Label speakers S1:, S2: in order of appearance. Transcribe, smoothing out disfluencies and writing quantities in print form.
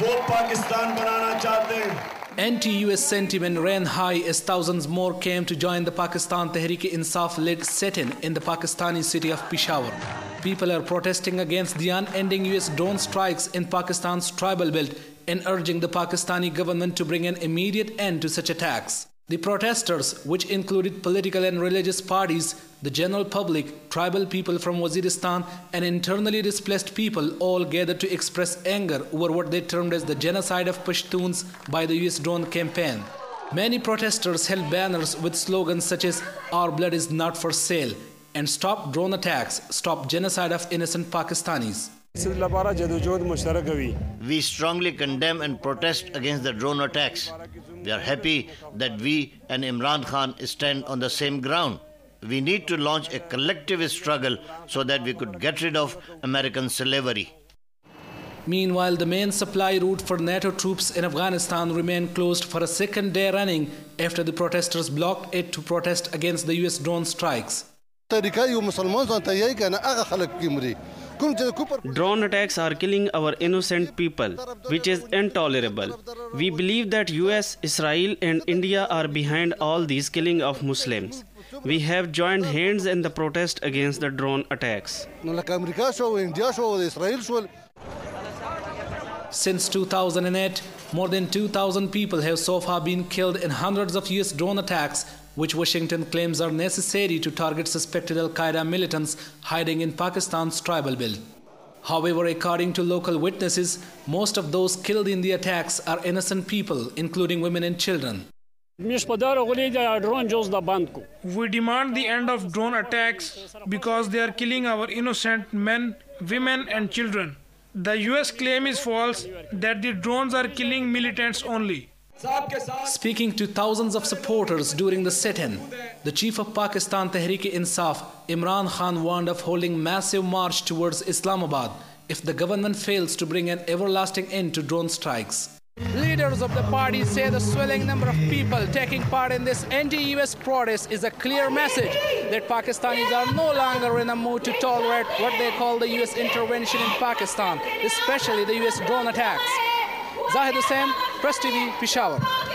S1: वो पाकिस्तान बनाना चाहते हैं।
S2: Anti-US sentiment ran high as thousands more came to join the Pakistan Tehreek-e-Insaf-led sit-in in the Pakistani city of Peshawar. People are protesting against the unending US drone strikes in Pakistan's tribal belt and urging the Pakistani government to bring an immediate end to such attacks. The protesters, which included political and religious parties, the general public, tribal people from Waziristan, and internally displaced people, all gathered to express anger over what they termed as the genocide of Pashtuns by the US drone campaign. Many protesters held banners with slogans such as "Our blood is not for sale" and "Stop drone attacks, stop genocide of innocent Pakistanis."
S3: We strongly condemn and protest against the drone attacks. We are happy that we and Imran Khan stand on the same ground. We need to launch a collective struggle so that we could get rid of American slavery.
S2: Meanwhile, the main supply route for NATO troops in Afghanistan remained closed for a second day running after the protesters blocked it to protest against the US drone strikes.
S4: Drone attacks are killing our innocent people, which is intolerable. We believe that US, Israel and India are behind all these killing of Muslims. We have joined hands in the protest against the drone attacks.
S2: Since 2008, more than 2,000 people have so far been killed in hundreds of US drone attacks, which Washington claims are necessary to target suspected Al-Qaeda militants hiding in Pakistan's tribal belt. However, according to local witnesses, most of those killed in the attacks are innocent people, including women and children.
S5: We
S6: demand the end of drone attacks because they are killing our innocent men, women and children. The US claim is false that the drones are killing militants only.
S2: Speaking to thousands of supporters during the sit-in, the chief of Pakistan Tehreek-e-Insaf, Imran Khan, warned of holding massive march towards Islamabad if the government fails to bring an everlasting end to drone strikes.
S7: Leaders of the party say the swelling number of people taking part in this anti-US protest is a clear message that Pakistanis are no longer in a mood to tolerate what they call the US intervention in Pakistan, especially the US drone attacks. Zahid Hussain, Press TV, Peshawar.